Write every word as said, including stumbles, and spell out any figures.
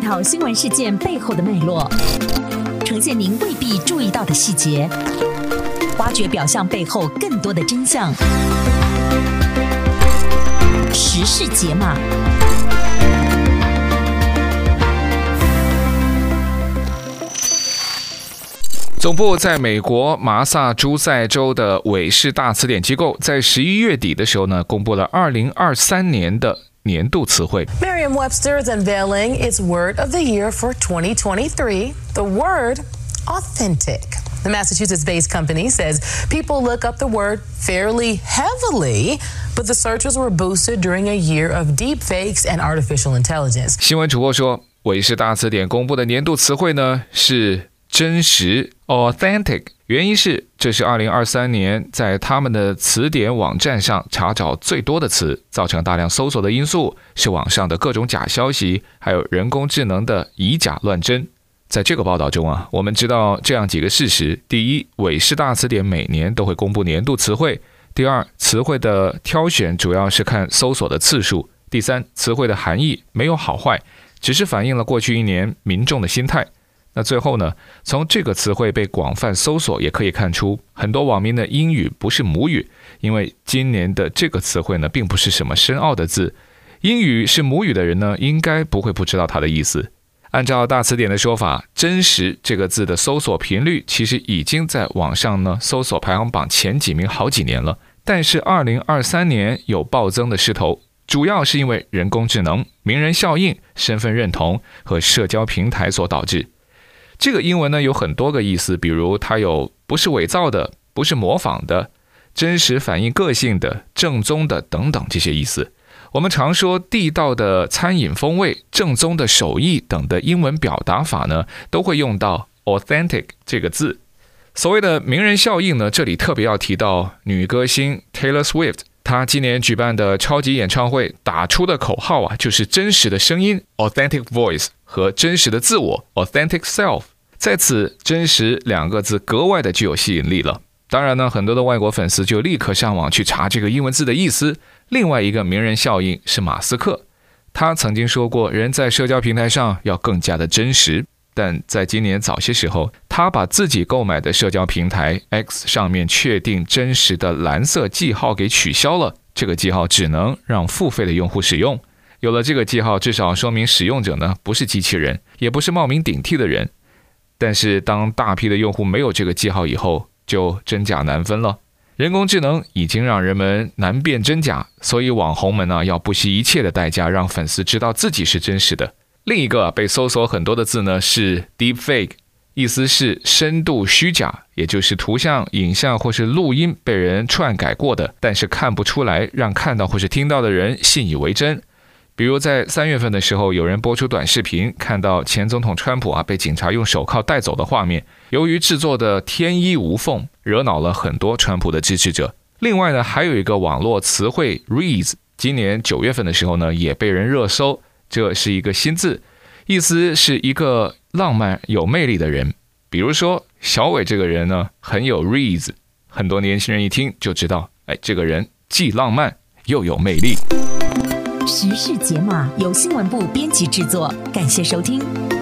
条新闻事件背后的脉络，呈现您未必注意到的细节，挖掘表象背后更多的真相。时事解码。 总部在美国麻萨诸塞州的韦氏大词典机构在十一月底的时候呢，公布了二零二三年的年度词汇。 Merriam-Webster is unveiling its word of the year for twenty twenty-three, the word authentic. The Massachusetts-based company says people look up the word fairly heavily, but the searches were boosted during a year of deepfakes and artificial intelligence. 新闻主播说，韦氏大词典公布的年度词汇呢是真实 authentic， 原因是这是二零二三年在他们的词典网站上查找最多的词，造成大量搜索的因素是网上的各种假消息，还有人工智能的以假乱真。在这个报道中啊，我们知道这样几个事实：第一，韦氏大词典每年都会公布年度词汇；第二，词汇的挑选主要是看搜索的次数；第三，词汇的含义没有好坏，只是反映了过去一年民众的心态。那最后呢，从这个词汇被广泛搜索也可以看出，很多网民的英语不是母语，因为今年的这个词汇呢并不是什么深奥的字，英语是母语的人呢应该不会不知道它的意思。按照大词典的说法，真实这个字的搜索频率其实已经在网上呢搜索排行榜前几名好几年了，但是二零二三年有暴增的势头，主要是因为人工智能、名人效应、身份认同和社交平台所导致。这个英文呢有很多个意思，比如它有不是伪造的、不是模仿的、真实反映个性的、正宗的等等这些意思。我们常说地道的餐饮风味、正宗的手艺等的英文表达法呢，都会用到 authentic 这个字。所谓的名人效应呢，这里特别要提到女歌星 Taylor Swift， 她今年举办的超级演唱会打出的口号啊，就是真实的声音 authentic voice 和真实的自我 authentic self。在此，真实两个字格外的具有吸引力了。当然呢，很多的外国粉丝就立刻上网去查这个英文字的意思。另外一个名人效应是马斯克，他曾经说过，人在社交平台上要更加的真实。但在今年早些时候，他把自己购买的社交平台 X 上面确定真实的蓝色记号给取消了，这个记号只能让付费的用户使用。有了这个记号，至少说明使用者呢不是机器人，也不是冒名顶替的人。但是当大批的用户没有这个记号以后，就真假难分了。人工智能已经让人们难辨真假，所以网红们呢要不惜一切的代价让粉丝知道自己是真实的。另一个被搜索很多的字呢是 deepfake， 意思是深度虚假，也就是图像、影像或是录音被人篡改过的，但是看不出来，让看到或是听到的人信以为真。比如在三月份的时候，有人播出短视频，看到前总统川普啊被警察用手铐带走的画面，由于制作的天衣无缝，惹恼了很多川普的支持者。另外呢，还有一个网络词汇 Reeze， 今年九月份的时候呢，也被人热搜，这是一个新字，意思是一个浪漫有魅力的人。比如说小伟这个人呢，很有 Reeze， 很多年轻人一听就知道，哎，这个人既浪漫又有魅力。 时事解码由新闻部编辑制作，感谢收听。